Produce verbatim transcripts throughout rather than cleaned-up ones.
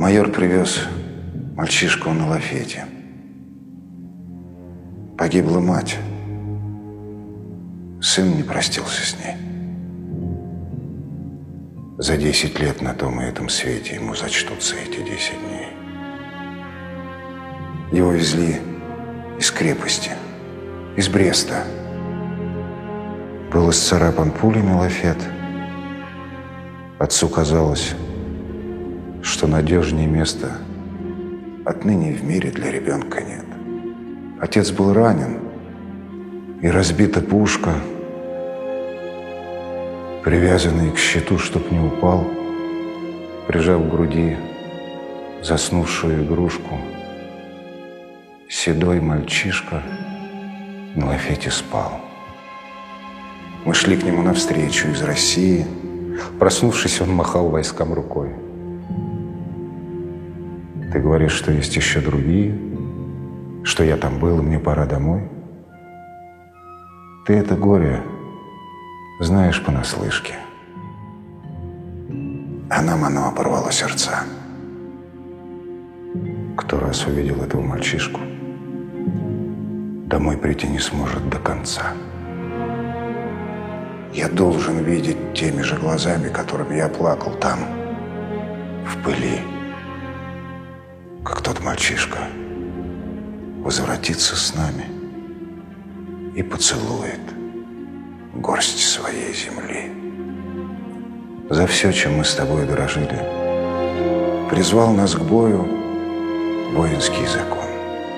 Майор привез мальчишку на лафете. Погибла мать. Сын не простился с ней. За десять лет на том и этом свете ему зачтутся эти десять дней. Его везли из крепости, из Бреста. Был исцарапан пулями лафет. Отцу казалось, что надежнее места отныне в мире для ребенка нет. Отец был ранен, и разбита пушка, привязанный к щиту, чтоб не упал, прижав к груди заснувшую игрушку, седой мальчишка на лафете спал. Мы шли к нему навстречу из России. Проснувшись, он махал войскам рукой. Ты говоришь, что есть еще другие, что я там был, и мне пора домой? Ты это горе знаешь понаслышке. А нам оно оборвало сердца. Кто раз увидел этого мальчишку, домой прийти не сможет до конца. Я должен видеть теми же глазами, которыми я плакал там, в пыли, как тот мальчишка возвратится с нами и поцелует горсть своей земли. За все, чем мы с тобой дорожили, призвал нас к бою воинский закон.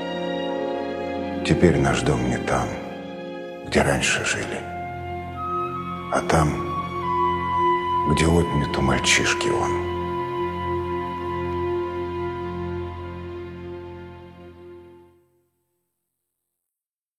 Теперь наш дом не там, где раньше жили, а там, где отнят у мальчишки он.